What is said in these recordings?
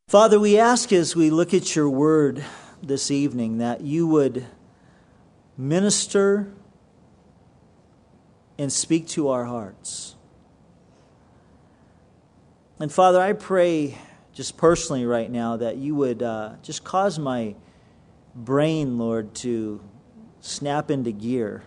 Father, we ask as we look at your word this evening that you would minister and speak to our hearts. And Father, I pray just personally right now that you would just cause my brain, Lord, to snap into gear.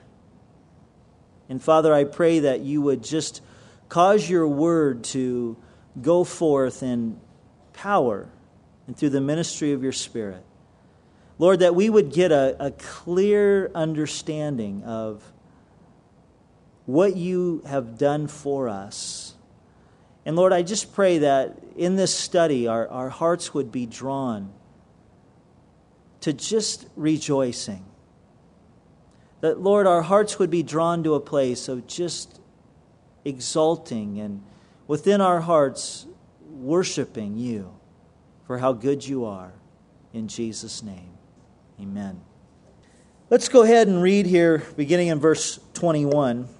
And Father, I pray that you would just cause your word to go forth in power and through the ministry of your Spirit. Lord, that we would get a clear understanding of what you have done for us. And Lord, I just pray that in this study, our hearts would be drawn to just rejoicing. That, Lord, our hearts would be drawn to a place of just exalting and within our hearts worshiping you for how good you are. In Jesus' name, amen. Let's go ahead and read here, beginning in verse 21.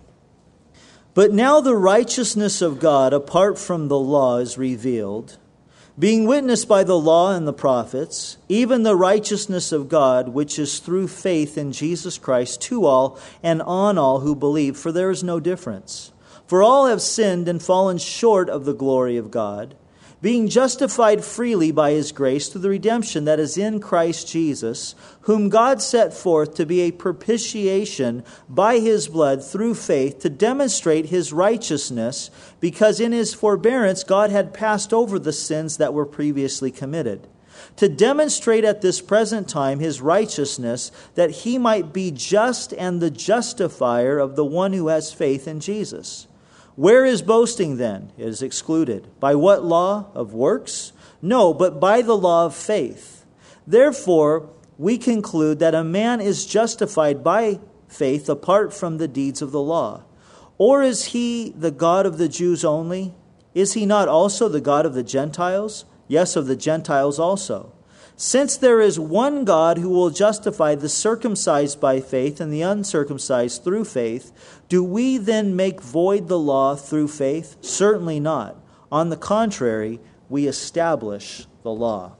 But now the righteousness of God apart from the law is revealed, being witnessed by the law and the prophets, even the righteousness of God, which is through faith in Jesus Christ, to all and on all who believe, for there is no difference. For all have sinned and fallen short of the glory of God, being justified freely by His grace through the redemption that is in Christ Jesus, whom God set forth to be a propitiation by His blood through faith to demonstrate His righteousness, because in His forbearance God had passed over the sins that were previously committed, to demonstrate at this present time His righteousness, that He might be just and the justifier of the one who has faith in Jesus. Where is boasting then? It is excluded. By what law? Of works? No, but by the law of faith. Therefore, we conclude that a man is justified by faith apart from the deeds of the law. Or is He the God of the Jews only? Is He not also the God of the Gentiles? Yes, of the Gentiles also. Since there is one God who will justify the circumcised by faith and the uncircumcised through faith, do we then make void the law through faith? Certainly not. On the contrary, we establish the law.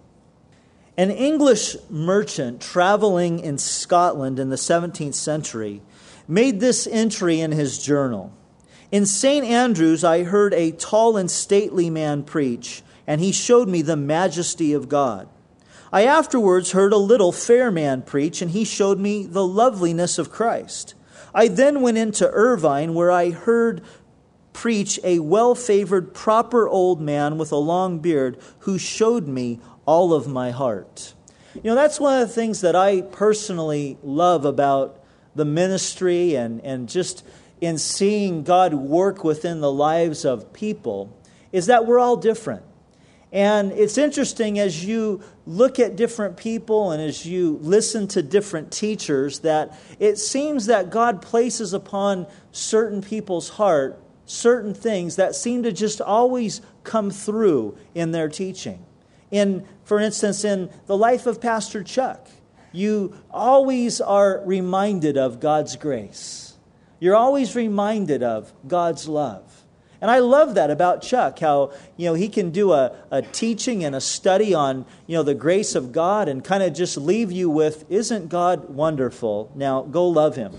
An English merchant traveling in Scotland in the 17th century made this entry in his journal. In St. Andrews, I heard a tall and stately man preach, and he showed me the majesty of God. I afterwards heard a little fair man preach, and he showed me the loveliness of Christ. I then went into Irvine, where I heard preach a well-favored, proper old man with a long beard, who showed me all of my heart. You know, that's one of the things that I personally love about the ministry and just in seeing God work within the lives of people, is that we're all different. And it's interesting as you look at different people and as you listen to different teachers that it seems that God places upon certain people's heart certain things that seem to just always come through in their teaching. For instance, in the life of Pastor Chuck, you always are reminded of God's grace. You're always reminded of God's love. And I love that about Chuck, how he can do a teaching and a study on the grace of God and kind of just leave you with, isn't God wonderful? Now go love Him,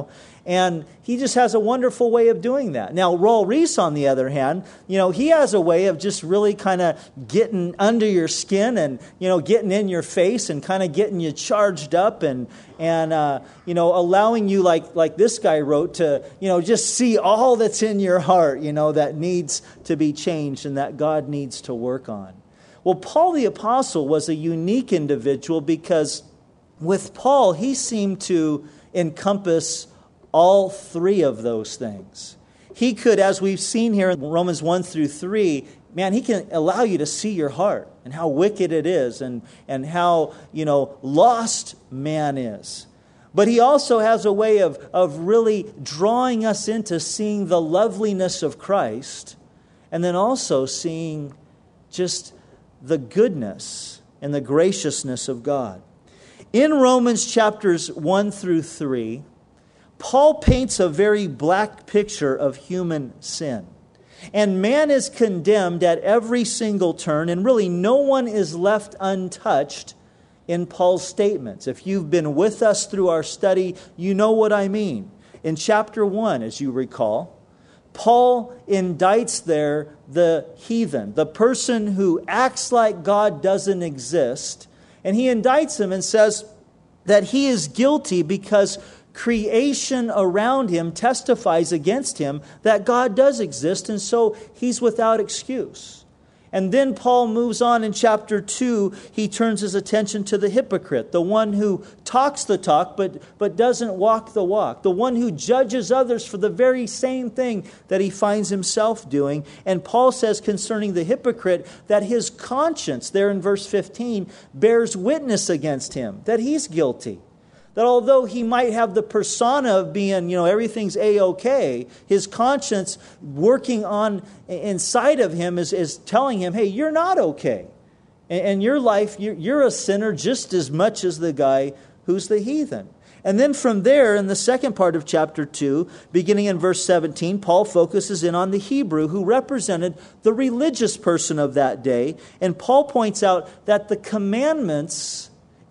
And he just has a wonderful way of doing that. Now, Raul Reese, on the other hand, he has a way of just really kind of getting under your skin and, getting in your face and kind of getting you charged up and allowing you, like this guy wrote, to, just see all that's in your heart, that needs to be changed and that God needs to work on. Well, Paul the Apostle was a unique individual because with Paul, he seemed to encompass all three of those things. He could, as we've seen here in Romans 1 through 3, man, he can allow you to see your heart and how wicked it is and how, lost man is. But he also has a way of really drawing us into seeing the loveliness of Christ and then also seeing just the goodness and the graciousness of God. In Romans chapters 1 through 3, Paul paints a very black picture of human sin. And man is condemned at every single turn, and really no one is left untouched in Paul's statements. If you've been with us through our study, you know what I mean. In chapter 1, as you recall, Paul indicts there the heathen, the person who acts like God doesn't exist. And he indicts him and says that he is guilty because creation around him testifies against him that God does exist, and so he's without excuse. And then Paul moves on in chapter 2. He turns his attention to the hypocrite, the one who talks the talk but doesn't walk the walk, the one who judges others for the very same thing that he finds himself doing. And Paul says concerning the hypocrite that his conscience, there in verse 15, bears witness against him, that he's guilty. That although he might have the persona of being, everything's A-okay, his conscience working on inside of him is telling him, hey, you're not okay. And your life, you're a sinner just as much as the guy who's the heathen. And then from there, in the second part of chapter 2, beginning in verse 17, Paul focuses in on the Hebrew who represented the religious person of that day. And Paul points out that the commandments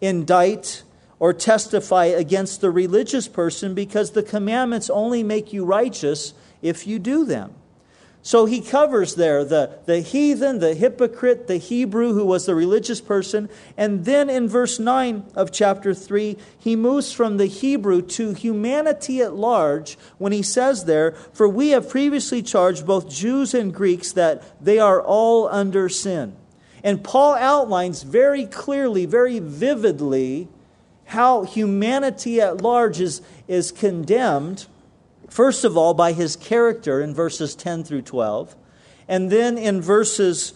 indict or testify against the religious person because the commandments only make you righteous if you do them. So he covers there the heathen, the hypocrite, the Hebrew who was the religious person. And then in verse 9 of chapter 3, he moves from the Hebrew to humanity at large when he says there, for we have previously charged both Jews and Greeks that they are all under sin. And Paul outlines very clearly, very vividly, how humanity at large is condemned, first of all, by his character in verses 10 through 12, and then in verses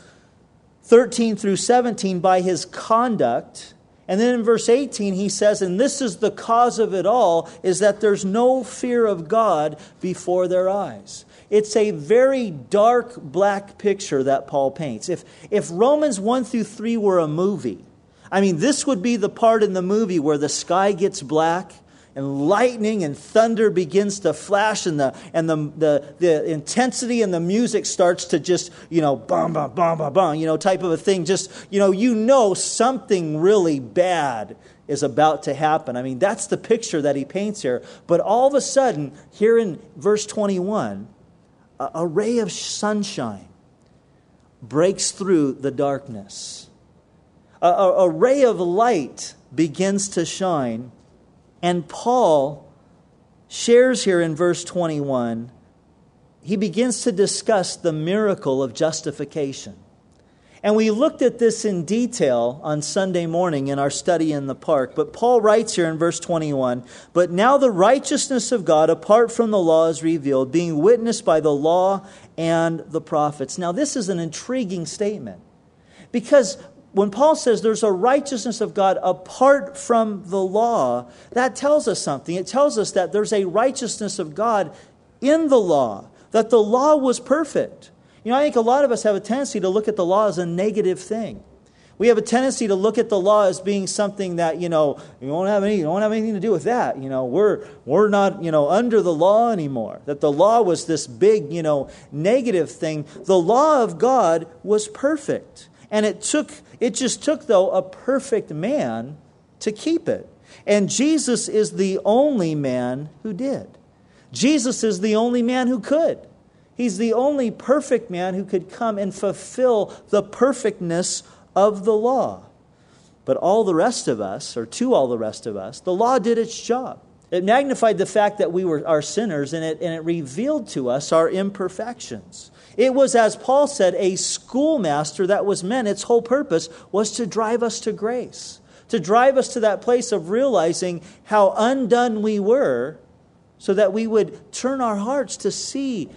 13 through 17 by his conduct. And then in verse 18 he says, and this is the cause of it all, is that there's no fear of God before their eyes. It's a very dark, black picture that Paul paints. If Romans 1 through 3 were a movie, this would be the part in the movie where the sky gets black and lightning and thunder begins to flash and the intensity and the music starts to just, bum, bum, bum, bum, bum, type of a thing. Just, something really bad is about to happen. That's the picture that he paints here. But all of a sudden, here in verse 21, a ray of sunshine breaks through the darkness. A ray of light begins to shine, and Paul shares here in verse 21, he begins to discuss the miracle of justification. And we looked at this in detail on Sunday morning in our study in the park, but Paul writes here in verse 21, but now the righteousness of God apart from the law is revealed, being witnessed by the law and the prophets. Now this is an intriguing statement, because when Paul says there's a righteousness of God apart from the law, that tells us something. It tells us that there's a righteousness of God in the law, that the law was perfect. I think a lot of us have a tendency to look at the law as a negative thing. We have a tendency to look at the law as being something that, you don't have anything to do with that. We're not, under the law anymore. That the law was this big, negative thing. The law of God was perfect. And it just took, though, a perfect man to keep it. And Jesus is the only man who did. Jesus is the only man who could. He's the only perfect man who could come and fulfill the perfectness of the law. But all the rest of us, or to all the rest of us, the law did its job. It magnified the fact that we are sinners, and it revealed to us our imperfections. It was, as Paul said, a schoolmaster that was meant, its whole purpose was to drive us to grace, to drive us to that place of realizing how undone we were, so that we would turn our hearts to see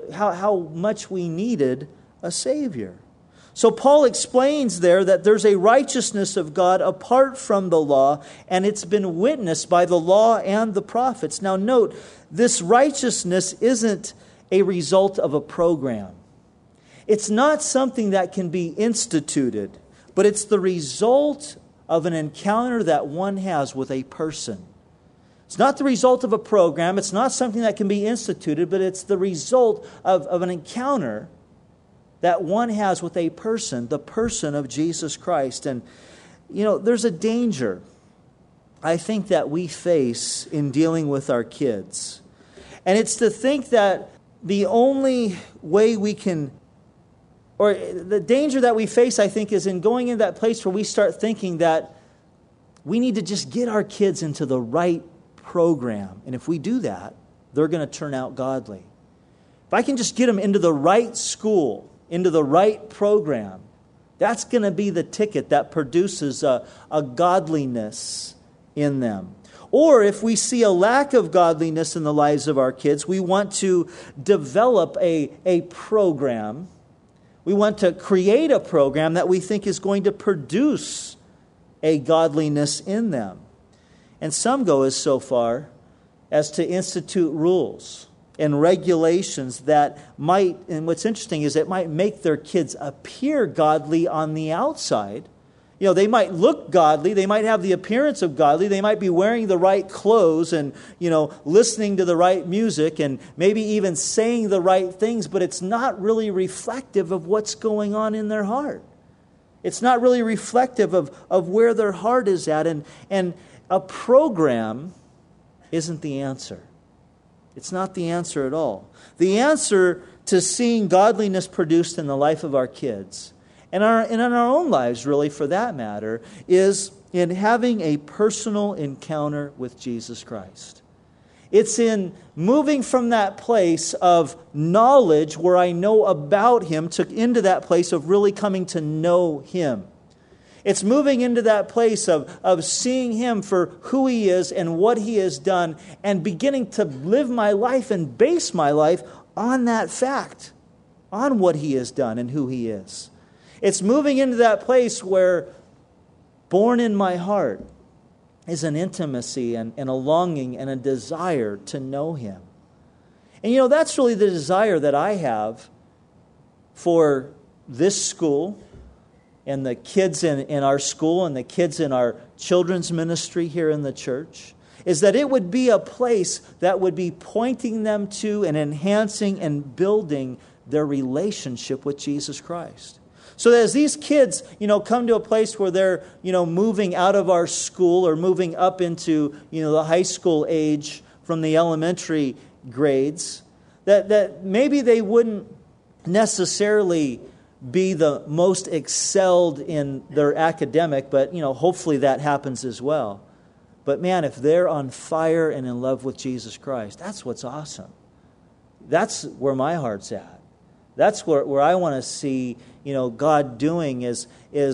how much we needed a Savior. So Paul explains there that there's a righteousness of God apart from the law, and it's been witnessed by the law and the prophets. Now note, this righteousness isn't a result of a program. It's not something that can be instituted, but it's the result of an encounter that one has with a person. It's not the result of a program. It's not something that can be instituted, but it's the result of an encounter that one has with a person, the person of Jesus Christ. And, there's a danger, I think, that we face in dealing with our kids. And it's to think that the only way we can, or the danger that we face, I think, is in going in that place where we start thinking that we need to just get our kids into the right program. And if we do that, they're going to turn out godly. If I can just get them into the right school, into the right program, that's going to be the ticket that produces a godliness in them. Or if we see a lack of godliness in the lives of our kids, we want to develop a program. We want to create a program that we think is going to produce a godliness in them. And some go as so far as to institute rules and regulations that might, and what's interesting is it might make their kids appear godly on the outside. They might look godly, they might have the appearance of godly, they might be wearing the right clothes and, listening to the right music and maybe even saying the right things, but it's not really reflective of what's going on in their heart. It's not really reflective of where their heart is at, and a program isn't the answer. It's not the answer at all. The answer to seeing godliness produced in the life of our kids, and in our own lives, really, for that matter, is in having a personal encounter with Jesus Christ. It's in moving from that place of knowledge where I know about Him into that place of really coming to know Him. It's moving into that place of seeing Him for who He is and what He has done, and beginning to live my life and base my life on that fact, on what He has done and who He is. It's moving into that place where, born in my heart, is an intimacy and a longing and a desire to know Him. And that's really the desire that I have for this school and the kids in our school and the kids in our children's ministry here in the church, is that it would be a place that would be pointing them to and enhancing and building their relationship with Jesus Christ. So that as these kids, come to a place where they're, moving out of our school or moving up into, the high school age from the elementary grades, that maybe they wouldn't necessarily be the most excelled in their academic, but, hopefully that happens as well. But man, if they're on fire and in love with Jesus Christ, that's what's awesome. That's where my heart's at. That's where I want to see, God doing is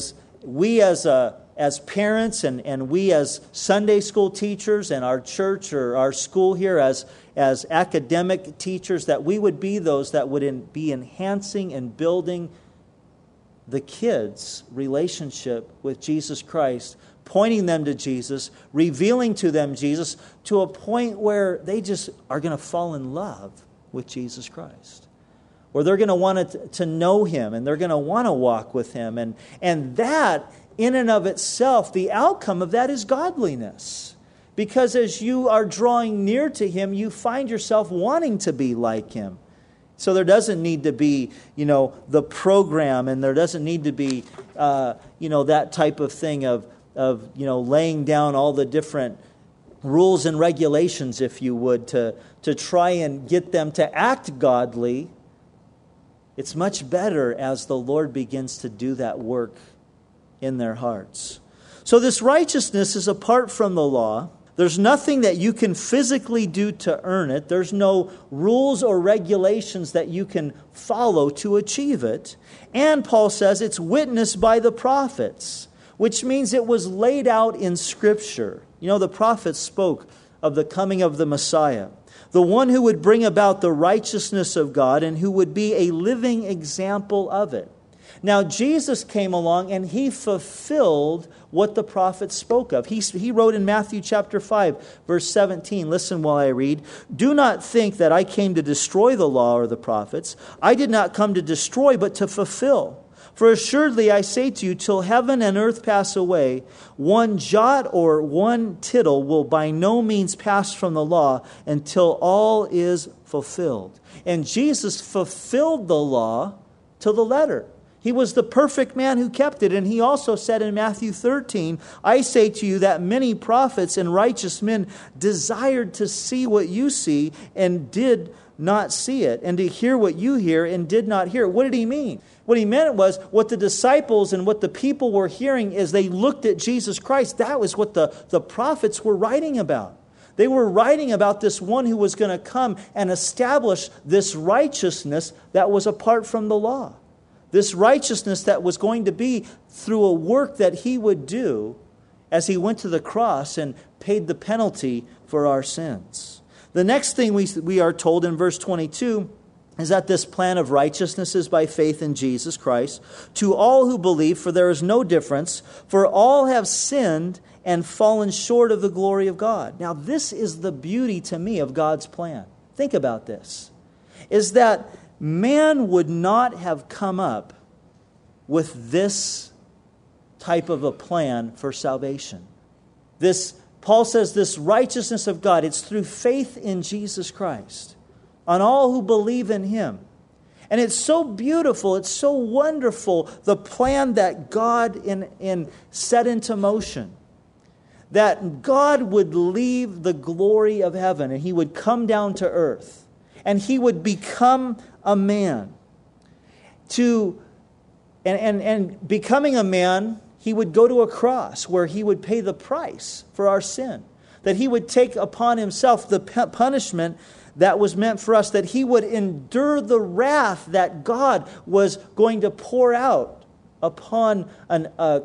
we as parents and we as Sunday school teachers and our church or our school here as academic teachers, that we would be those that would be enhancing and building the kids' relationship with Jesus Christ, pointing them to Jesus, revealing to them Jesus, to a point where they just are going to fall in love with Jesus Christ. Where they're going to want to know Him, and they're going to want to walk with Him. And that, in and of itself, the outcome of that is godliness. Because as you are drawing near to Him, you find yourself wanting to be like Him. So there doesn't need to be, the program, and there doesn't need to be, that type of thing of laying down all the different rules and regulations, if you would, to try and get them to act godly. It's much better as the Lord begins to do that work in their hearts. So this righteousness is apart from the law. There's nothing that you can physically do to earn it. There's no rules or regulations that you can follow to achieve it. And Paul says it's witnessed by the prophets, which means it was laid out in Scripture. The prophets spoke of the coming of the Messiah, the one who would bring about the righteousness of God and who would be a living example of it. Now, Jesus came along and He fulfilled what the prophets spoke of. He wrote in Matthew chapter 5, verse 17, listen while I read, "Do not think that I came to destroy the law or the prophets. I did not come to destroy, but to fulfill. For assuredly I say to you, till heaven and earth pass away, one jot or one tittle will by no means pass from the law until all is fulfilled. And Jesus fulfilled the law to the letter. He was the perfect man who kept it. And he also said in Matthew 13, I say to you that many prophets and righteous men desired to see what you see and did not see it, and to hear what you hear and did not hear it. What did he mean? What he meant was what the disciples and what the people were hearing as they looked at Jesus Christ. That was what the prophets were writing about. They were writing about this one who was going to come and establish this righteousness that was apart from the law. This righteousness that was going to be through a work that he would do as he went to the cross and paid the penalty for our sins. The next thing we are told in verse 22 is that this plan of righteousness is by faith in Jesus Christ to all who believe, for there is no difference, for all have sinned and fallen short of the glory of God. Now, this is the beauty to me of God's plan. Think about this. Is that man would not have come up with this type of a plan for salvation. Paul says this righteousness of God, it's through faith in Jesus Christ on all who believe in Him. And it's so beautiful, it's so wonderful, the plan that God set into motion. That God would leave the glory of heaven and He would come down to earth. And He would become a man. And becoming a man, He would go to a cross where He would pay the price for our sin. That He would take upon Himself the punishment that was meant for us. That He would endure the wrath that God was going to pour out upon a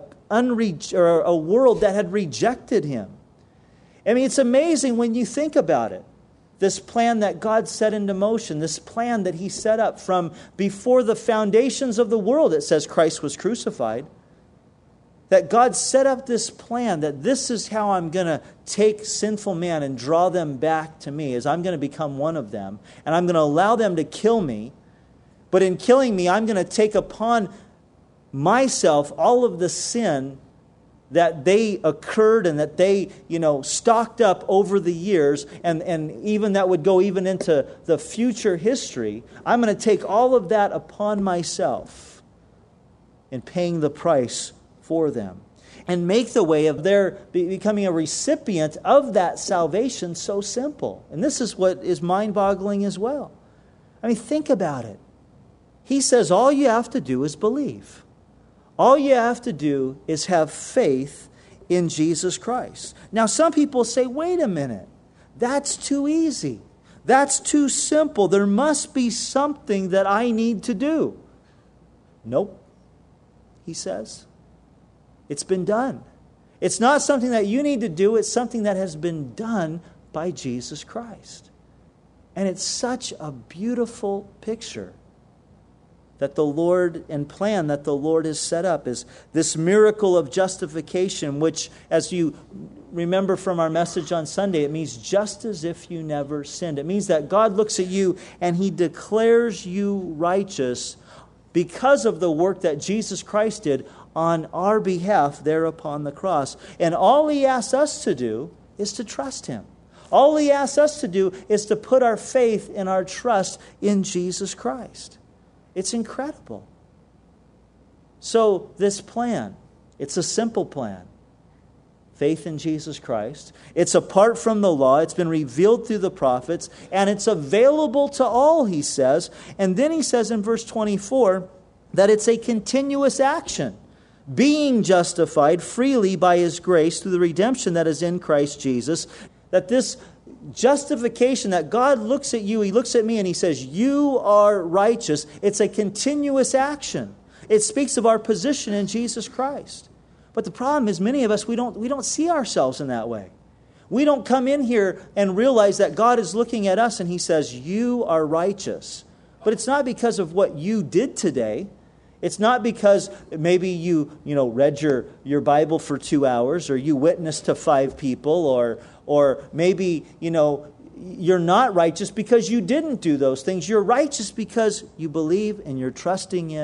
world that had rejected Him. I mean, it's amazing when you think about it. This plan that God set into motion, this plan that He set up from before the foundations of the world, it says Christ was crucified. That God set up this plan that this is how I'm going to take sinful man and draw them back to me, as I'm going to become one of them. And I'm going to allow them to kill me. But in killing me, I'm going to take upon myself all of the sin that they occurred and that they, stocked up over the years, and even that would go even into the future history. I'm going to take all of that upon myself in paying the price for them and make the way of their becoming a recipient of that salvation so simple. And this is what is mind-boggling as well. I mean, think about it. He says all you have to do is believe. All you have to do is have faith in Jesus Christ. Now, some people say, wait a minute, that's too easy. That's too simple. There must be something that I need to do. Nope, he says. It's been done. It's not something that you need to do. It's something that has been done by Jesus Christ. And it's such a beautiful picture that the Lord and plan that the Lord has set up is this miracle of justification, which, as you remember from our message on Sunday, it means just as if you never sinned. It means that God looks at you and He declares you righteous because of the work that Jesus Christ did on our behalf there upon the cross. And all He asks us to do is to trust Him. All He asks us to do is to put our faith and our trust in Jesus Christ. It's incredible. So this plan, it's a simple plan. Faith in Jesus Christ. It's apart from the law. It's been revealed through the prophets. And it's available to all, he says. And then he says in verse 24 that it's a continuous action. Being justified freely by His grace through the redemption that is in Christ Jesus. That this justification, that God looks at you, He looks at me and He says, you are righteous. It's a continuous action. It speaks of our position in Jesus Christ. But the problem is many of us, we don't see ourselves in that way. We don't come in here and realize that God is looking at us and He says, you are righteous. But it's not because of what you did today. It's not because maybe you read your Bible for 2 hours, or you witnessed to 5 people, or maybe, you're not righteous because you didn't do those things. You're righteous because you believe and you're trusting in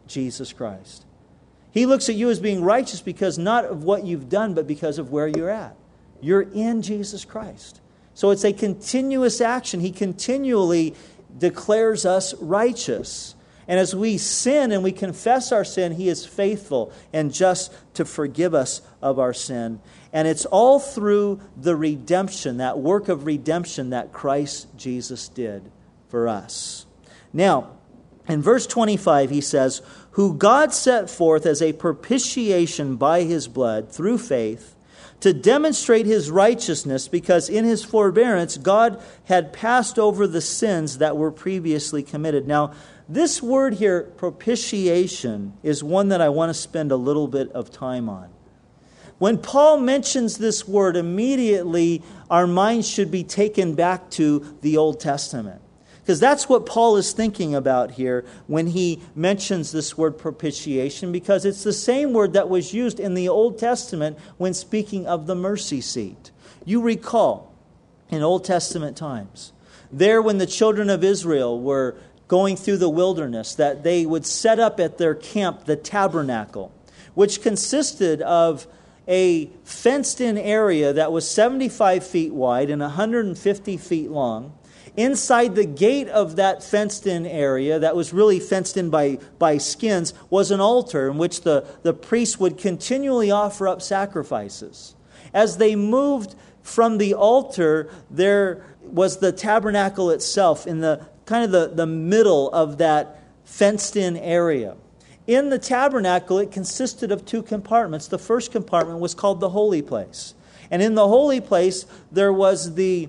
Jesus Christ. He looks at you as being righteous because not of what you've done, but because of where you're at. You're in Jesus Christ. So it's a continuous action. He continually declares us righteous. And as we sin and we confess our sin, He is faithful and just to forgive us of our sin. And it's all through the redemption, that work of redemption that Christ Jesus did for us. Now, in verse 25, he says, who God set forth as a propitiation by His blood through faith, to demonstrate His righteousness, because in His forbearance God had passed over the sins that were previously committed. Now, this word here, propitiation, is one that I want to spend a little bit of time on. When Paul mentions this word, immediately our minds should be taken back to the Old Testament. Because that's what Paul is thinking about here when he mentions this word propitiation, because it's the same word that was used in the Old Testament when speaking of the mercy seat. You recall, in Old Testament times, there when the children of Israel were going through the wilderness, that they would set up at their camp the tabernacle, which consisted of a fenced-in area that was 75 feet wide and 150 feet long. Inside the gate of that fenced-in area, that was really fenced in by skins, was an altar in which the priest would continually offer up sacrifices. As they moved from the altar, there was the tabernacle itself in the kind of the middle of that fenced-in area. In the tabernacle, it consisted of two compartments. The first compartment was called the holy place. And in the holy place, there was the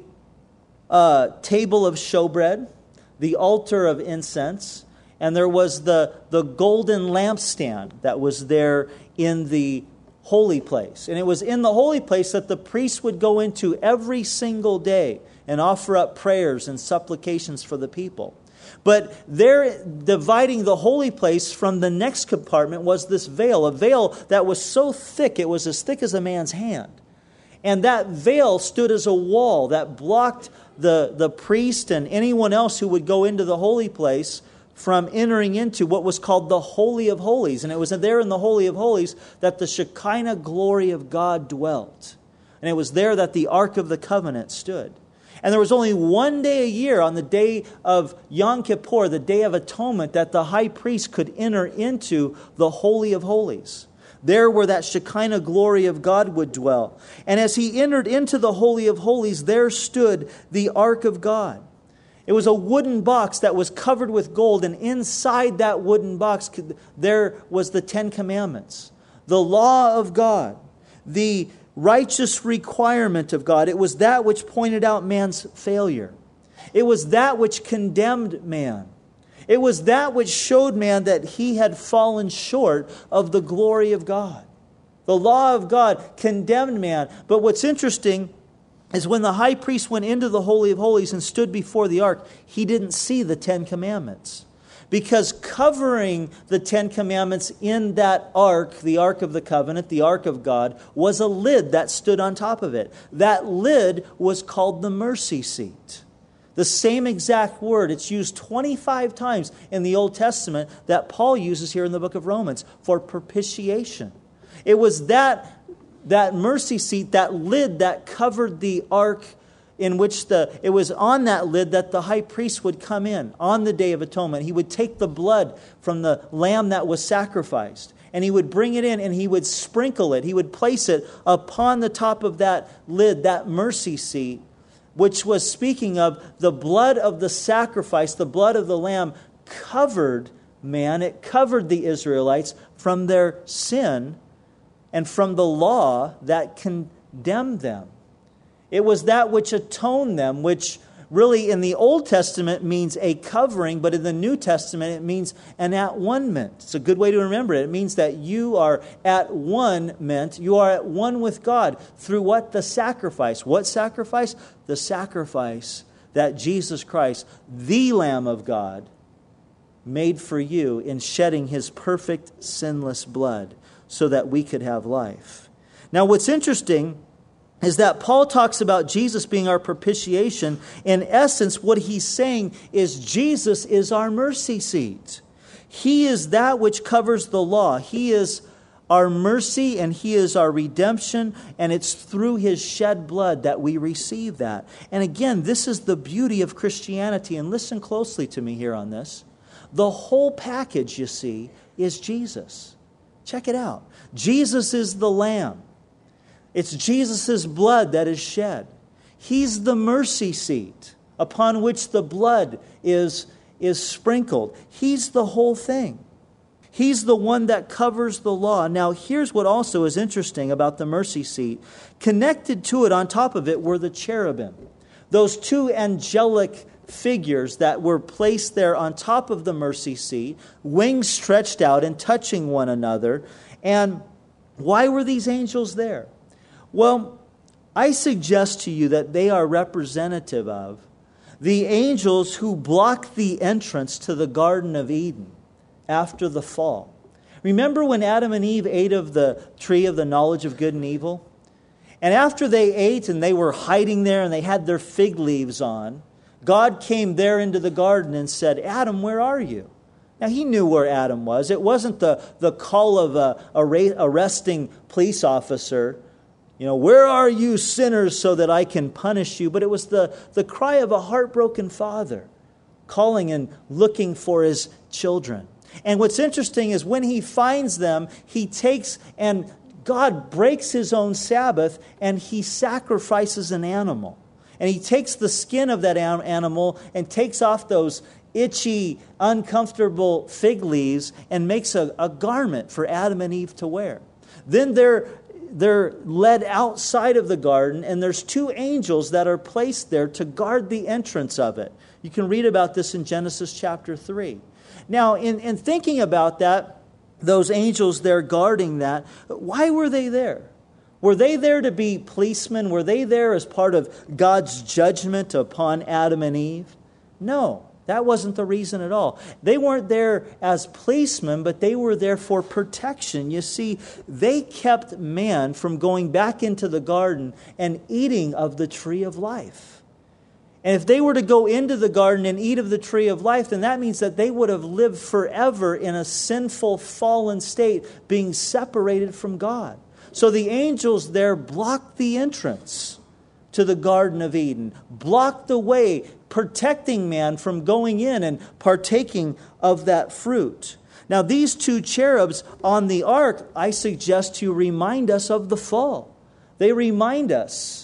table of showbread, the altar of incense, and there was the golden lampstand that was there in the holy place. And it was in the holy place that the priest would go into every single day and offer up prayers and supplications for the people. But there, dividing the holy place from the next compartment, was this veil, a veil that was so thick, it was as thick as a man's hand. And that veil stood as a wall that blocked the priest and anyone else who would go into the holy place from entering into what was called the Holy of Holies. And it was there in the Holy of Holies that the Shekinah glory of God dwelt. And it was there that the Ark of the Covenant stood. And there was only one day a year, on the day of Yom Kippur, the Day of Atonement, that the high priest could enter into the Holy of Holies. There where that Shekinah glory of God would dwell. And as he entered into the Holy of Holies, there stood the Ark of God. It was a wooden box that was covered with gold, and inside that wooden box there was the Ten Commandments, the law of God, the righteous requirement of God. It was that which pointed out man's failure. It was that which condemned man. It was that which showed man that he had fallen short of the glory of God. The law of God condemned man. But what's interesting is when the high priest went into the Holy of Holies and stood before the ark, he didn't see the Ten Commandments. Because covering the Ten Commandments in that ark, the Ark of the Covenant, the Ark of God, was a lid that stood on top of it. That lid was called the mercy seat. The same exact word. It's used 25 times in the Old Testament that Paul uses here in the book of Romans for propitiation. It was that mercy seat, that lid that covered the ark, in which it was on that lid that the high priest would come in on the Day of Atonement. He would take the blood from the lamb that was sacrificed, and he would bring it in and he would sprinkle it. He would place it upon the top of that lid, that mercy seat, which was speaking of the blood of the sacrifice, the blood of the lamb covered man. It covered the Israelites from their sin and from the law that condemned them. It was that which atoned them, which really in the Old Testament means a covering, but in the New Testament it means an at-one-ment. It's a good way to remember it. It means that you are at one-ment. You are at one with God through what? The sacrifice. What sacrifice? The sacrifice that Jesus Christ, the Lamb of God, made for you in shedding His perfect, sinless blood so that we could have life. Now, what's interesting is that Paul talks about Jesus being our propitiation. In essence, what he's saying is Jesus is our mercy seat. He is that which covers the law. He is our mercy and He is our redemption, and it's through His shed blood that we receive that. And again, this is the beauty of Christianity, and listen closely to me here on this. The whole package, you see, is Jesus. Check it out. Jesus is the Lamb. It's Jesus' blood that is shed. He's the mercy seat upon which the blood is sprinkled. He's the whole thing. He's the one that covers the law. Now, here's what also is interesting about the mercy seat. Connected to it, on top of it, were the cherubim. Those two angelic figures that were placed there on top of the mercy seat, wings stretched out and touching one another. And why were these angels there? Well, I suggest to you that they are representative of the angels who blocked the entrance to the Garden of Eden after the fall. Remember when Adam and Eve ate of the tree of the knowledge of good and evil? And after they ate and they were hiding there and they had their fig leaves on, God came there into the garden and said, Adam, where are you? Now, He knew where Adam was. It wasn't the call of a arresting police officer, where are you sinners so that I can punish you? But it was the cry of a heartbroken father calling and looking for his children. And what's interesting is when He finds them, He takes and God breaks His own Sabbath and He sacrifices an animal. And He takes the skin of that animal and takes off those itchy, uncomfortable fig leaves and makes a garment for Adam and Eve to wear. Then they're led outside of the garden, and there's two angels that are placed there to guard the entrance of it. You can read about this in Genesis chapter 3. Now, in thinking about that, those angels there guarding that, why were they there? Were they there to be policemen? Were they there as part of God's judgment upon Adam and Eve? No, that wasn't the reason at all. They weren't there as policemen, but they were there for protection. You see, they kept man from going back into the garden and eating of the tree of life. And if they were to go into the garden and eat of the tree of life, then that means that they would have lived forever in a sinful, fallen state, being separated from God. So the angels there blocked the entrance to the Garden of Eden, blocked the way, protecting man from going in and partaking of that fruit. Now, these two cherubs on the ark, I suggest to remind us of the fall. They remind us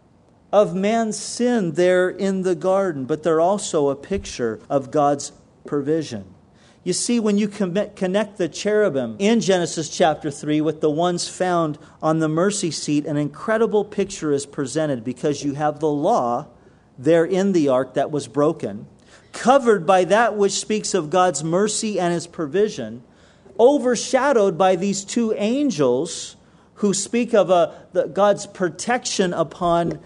of man's sin there in the garden, but they're also a picture of God's provision. You see, when you connect the cherubim in Genesis chapter 3 with the ones found on the mercy seat, an incredible picture is presented, because you have the law there in the ark that was broken, covered by that which speaks of God's mercy and His provision, overshadowed by these two angels who speak of God's protection upon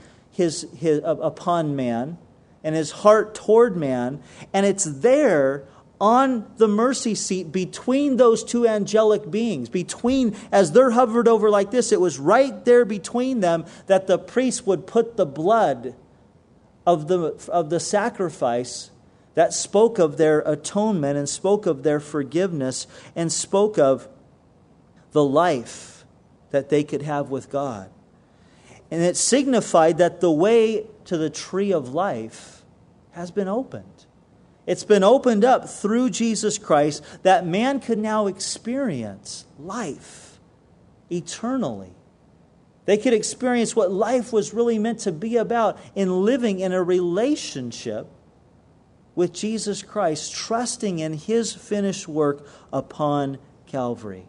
upon man and His heart toward man. And it's there on the mercy seat between those two angelic beings, as they're hovered over like this, it was right there between them that the priest would put the blood of the sacrifice that spoke of their atonement and spoke of their forgiveness and spoke of the life that they could have with God. And it signified that the way to the tree of life has been opened. It's been opened up through Jesus Christ, that man could now experience life eternally. They could experience what life was really meant to be about in living in a relationship with Jesus Christ, trusting in His finished work upon Calvary.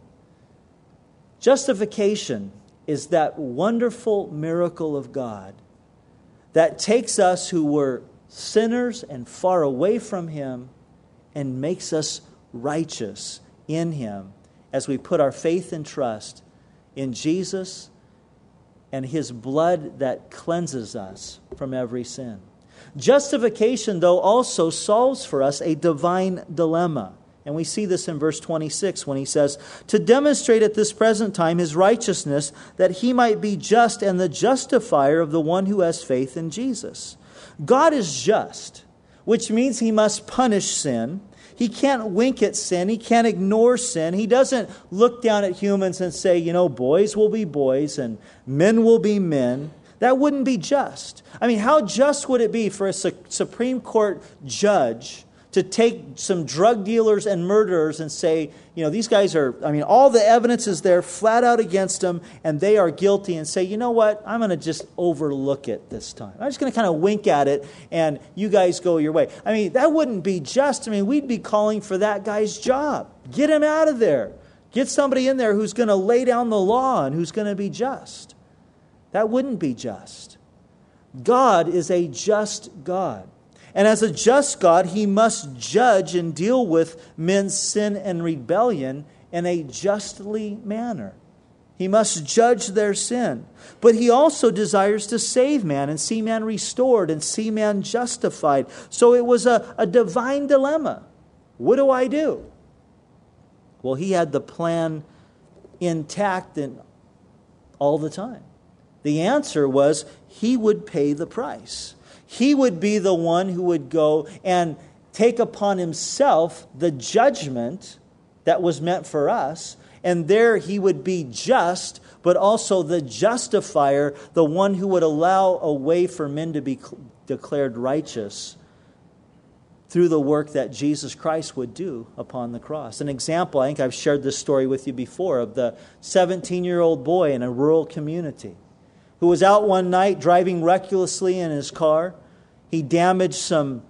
Justification is that wonderful miracle of God that takes us who were sinners and far away from Him and makes us righteous in Him as we put our faith and trust in Jesus and His blood that cleanses us from every sin. Justification, though, also solves for us a divine dilemma. And we see this in verse 26 when he says, to demonstrate at this present time His righteousness, that He might be just and the justifier of the one who has faith in Jesus. God is just, which means He must punish sin. He can't wink at sin. He can't ignore sin. He doesn't look down at humans and say, boys will be boys and men will be men. That wouldn't be just. I mean, how just would it be for a Supreme Court judge to take some drug dealers and murderers and say, these guys are, all the evidence is there flat out against them and they are guilty, and say, you know what, I'm going to just overlook it this time. I'm just going to kind of wink at it and you guys go your way. That wouldn't be just. We'd be calling for that guy's job. Get him out of there. Get somebody in there who's going to lay down the law and who's going to be just. That wouldn't be just. God is a just God. And as a just God, He must judge and deal with men's sin and rebellion in a justly manner. He must judge their sin. But He also desires to save man and see man restored and see man justified. So it was a divine dilemma. What do I do? Well, He had the plan intact and all the time. The answer was He would pay the price. He would be the one who would go and take upon Himself the judgment that was meant for us. And there He would be just, but also the justifier, the one who would allow a way for men to be declared righteous through the work that Jesus Christ would do upon the cross. An example, I think I've shared this story with you before, of the 17-year-old boy in a rural community who was out one night driving recklessly in his car. He damaged some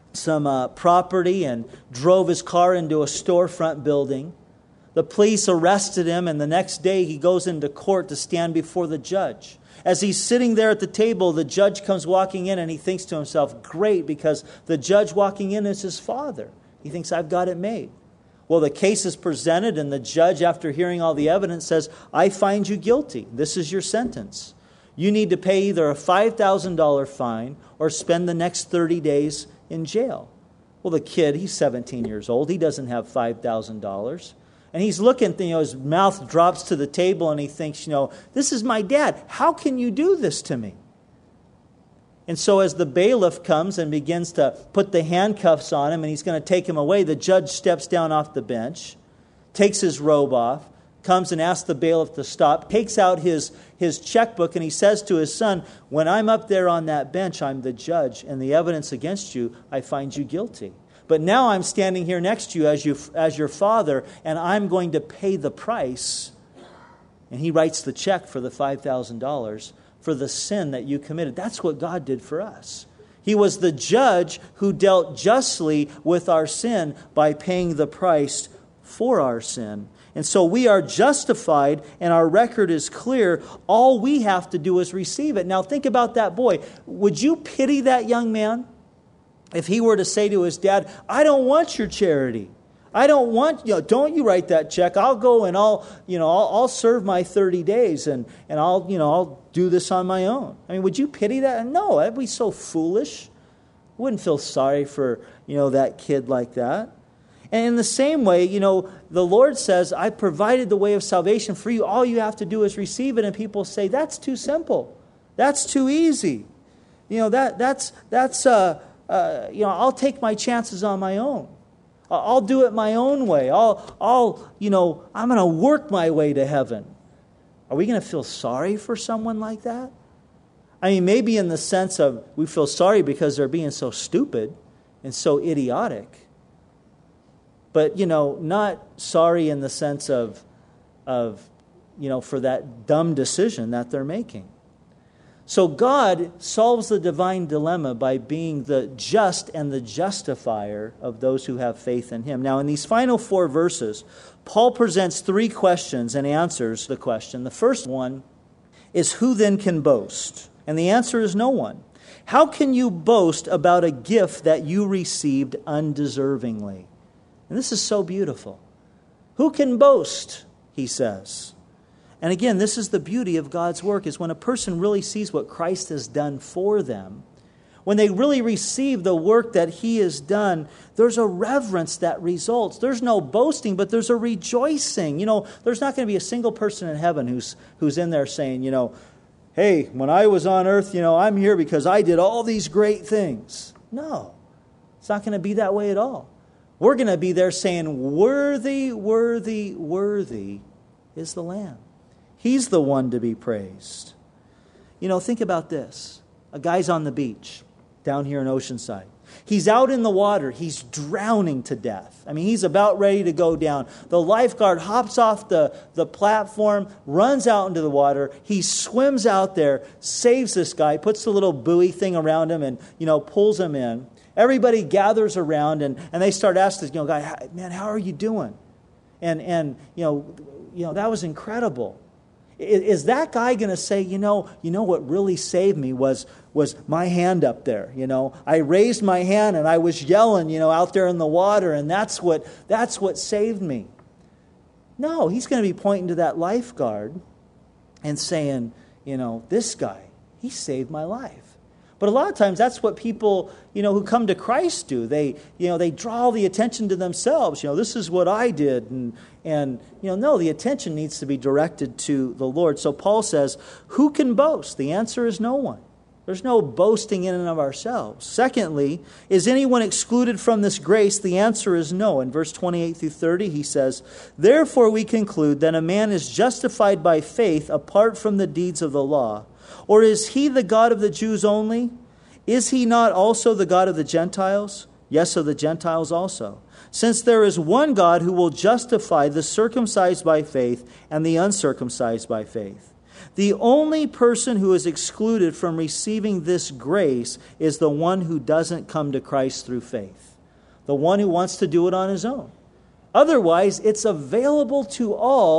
property and drove his car into a storefront building. The police arrested him, and the next day he goes into court to stand before the judge. As he's sitting there at the table, the judge comes walking in, and he thinks to himself, great, because the judge walking in is his father. He thinks, I've got it made. Well, the case is presented, and the judge, after hearing all the evidence, says, I find you guilty. This is your sentence. You need to pay either a $5,000 fine or spend the next 30 days in jail. Well, the kid, he's 17 years old. He doesn't have $5,000. And he's looking, his mouth drops to the table and he thinks, this is my dad. How can you do this to me? And so as the bailiff comes and begins to put the handcuffs on him and he's going to take him away, the judge steps down off the bench, takes his robe off, comes and asks the bailiff to stop, takes out his checkbook, and he says to his son, when I'm up there on that bench, I'm the judge, and the evidence against you, I find you guilty. But now I'm standing here next to you as your father, and I'm going to pay the price. And he writes the check for the $5,000 for the sin that you committed. That's what God did for us. He was the judge who dealt justly with our sin by paying the price for our sin. And so we are justified and our record is clear. All we have to do is receive it. Now think about that boy. Would you pity that young man if he were to say to his dad, I don't want your charity. I don't want, don't you write that check. I'll go and I'll serve my 30 days and I'll do this on my own. Would you pity that? No, that'd be so foolish. I wouldn't feel sorry for, that kid like that. And in the same way, the Lord says, I provided the way of salvation for you. All you have to do is receive it. And people say, that's too simple. That's too easy. I'll take my chances on my own. I'll do it my own way. I'm going to work my way to heaven. Are we going to feel sorry for someone like that? Maybe in the sense of we feel sorry because they're being so stupid and so idiotic. But, not sorry in the sense of for that dumb decision that they're making. So God solves the divine dilemma by being the just and the justifier of those who have faith in Him. Now, in these final 4 verses, Paul presents 3 questions and answers the question. The first one is, who then can boast? And the answer is no one. How can you boast about a gift that you received undeservingly? And this is so beautiful. Who can boast, he says. And again, this is the beauty of God's work, is when a person really sees what Christ has done for them, when they really receive the work that He has done, there's a reverence that results. There's no boasting, but there's a rejoicing. There's not going to be a single person in heaven who's in there saying, hey, when I was on earth, I'm here because I did all these great things. No, it's not going to be that way at all. We're going to be there saying, worthy, worthy, worthy is the Lamb. He's the one to be praised. Think about this. A guy's on the beach down here in Oceanside. He's out in the water. He's drowning to death. He's about ready to go down. The lifeguard hops off the platform, runs out into the water. He swims out there, saves this guy, puts the little buoy thing around him and, pulls him in. Everybody gathers around and they start asking this guy, man, how are you doing? And that was incredible. Is that guy going to say, what really saved me was my hand up there. I raised my hand and I was yelling, out there in the water, and that's what saved me. No, he's going to be pointing to that lifeguard and saying, this guy, he saved my life. But a lot of times that's what people, who come to Christ do. They draw all the attention to themselves. This is what I did. And no, the attention needs to be directed to the Lord. So Paul says, who can boast? The answer is no one. There's no boasting in and of ourselves. Secondly, is anyone excluded from this grace? The answer is no. In verse 28 through 30, he says, therefore we conclude that a man is justified by faith apart from the deeds of the law. Or is he the God of the Jews only? Is he not also the God of the Gentiles? Yes, of the Gentiles also. Since there is one God who will justify the circumcised by faith and the uncircumcised by faith. The only person who is excluded from receiving this grace is the one who doesn't come to Christ through faith. The one who wants to do it on his own. Otherwise, it's available to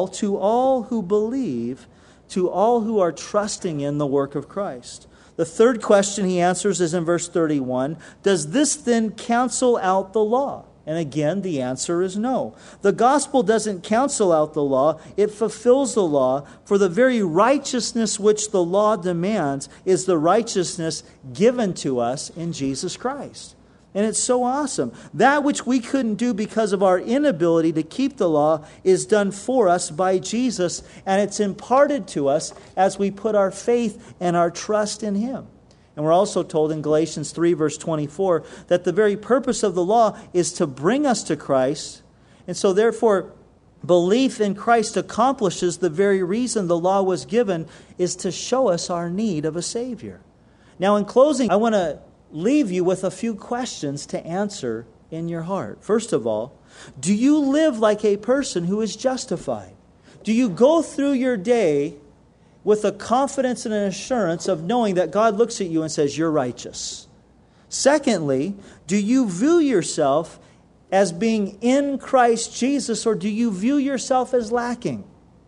all who believe, to all who are trusting in the work of Christ. The third question he answers is in verse 31. Does this then cancel out the law? And again, the answer is no. The gospel doesn't cancel out the law. It fulfills the law. For the very righteousness which the law demands is the righteousness given to us in Jesus Christ. And it's so awesome. That which we couldn't do because of our inability to keep the law is done for us by Jesus, and it's imparted to us as we put our faith and our trust in Him. And we're also told in Galatians 3, verse 24, that the very purpose of the law is to bring us to Christ. And so therefore, belief in Christ accomplishes the very reason the law was given, is to show us our need of a Savior. Now in closing, I want to leave you with a few questions to answer in your heart. First of all, do you live like a person who is justified? Do you go through your day with a confidence and an assurance of knowing that God looks at you and says, you're righteous? Secondly, do you view yourself as being in Christ Jesus, or do you view yourself as lacking?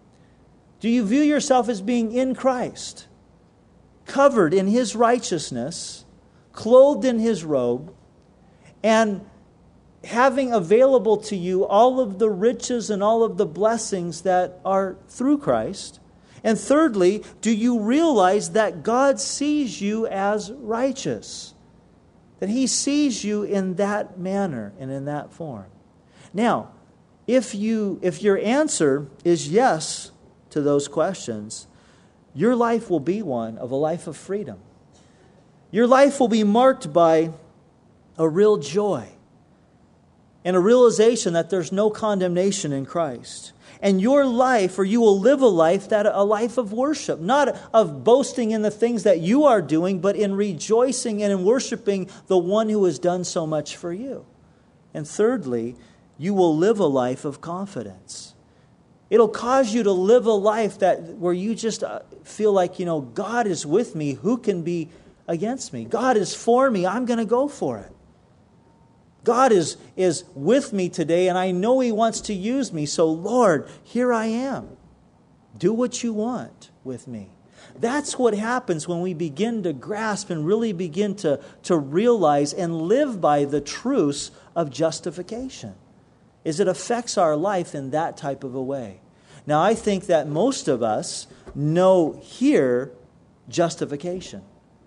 Do you view yourself as being in Christ, covered in His righteousness, clothed in His robe, and having available to you all of the riches and all of the blessings that are through Christ? And thirdly, do you realize that God sees you as righteous? That He sees you in that manner and in that form. Now, if your answer is yes to those questions, your life will be one of a life of freedom. Your life will be marked by a real joy and a realization that there's no condemnation in Christ. And your life, or you will live a life of worship, not of boasting in the things that you are doing, but in rejoicing and in worshiping the one who has done so much for you. And thirdly, you will live a life of confidence. It'll cause you to live a life where you just feel like, God is with me. Who can be against me? God is for me. I'm going to go for it. God is with me today, and I know He wants to use me. So, Lord, here I am. Do what you want with me. That's what happens when we begin to grasp and really begin to realize and live by the truths of justification. Is it affects our life in that type of a way. Now, I think that most of us know here justification.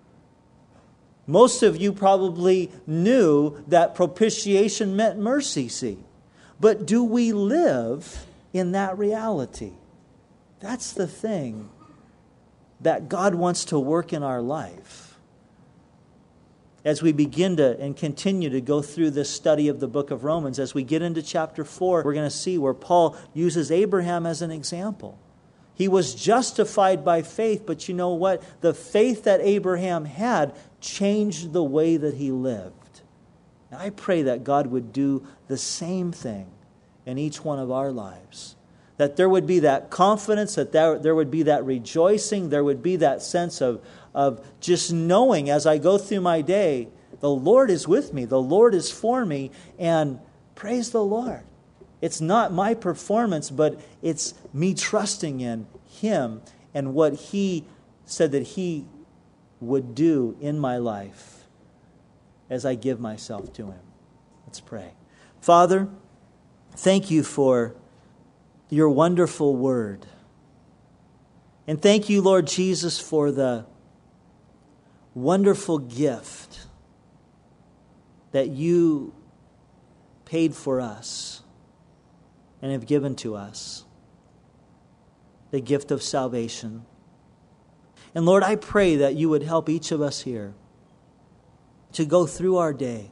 Most of you probably knew that propitiation meant mercy seat. But do we live in that reality? That's the thing that God wants to work in our life. as we begin to and continue to go through this study of the book of Romans, as we get into chapter 4, we're going to see where Paul uses Abraham as an example. He was justified by faith, but you know what? The faith that Abraham had changed the way that he lived. And I pray that God would do the same thing in each one of our lives. That there would be that confidence, that there would be that rejoicing, there would be that sense of just knowing as I go through my day, the Lord is with me, the Lord is for me, and praise the Lord. It's not my performance, but it's me trusting in Him and what He said that He would do in my life as I give myself to Him. Let's pray. Father, thank You for Your wonderful word. And thank You, Lord Jesus, for the wonderful gift that You paid for us and have given to us, the gift of salvation. And Lord, I pray that You would help each of us here to go through our day,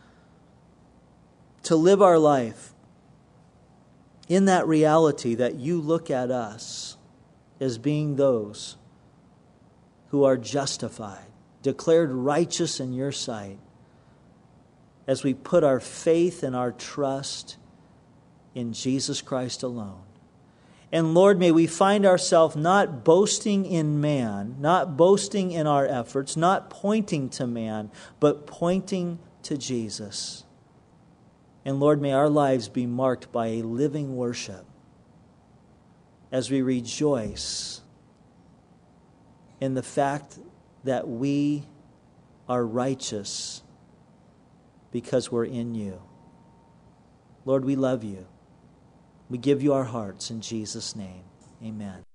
to live our life in that reality that You look at us as being those who are justified, declared righteous in Your sight, as we put our faith and our trust in Jesus Christ alone. And Lord, may we find ourselves not boasting in man, not boasting in our efforts, not pointing to man, but pointing to Jesus. And Lord, may our lives be marked by a living worship as we rejoice in the fact that we are righteous because we're in You. Lord, we love You. We give You our hearts in Jesus' name. Amen.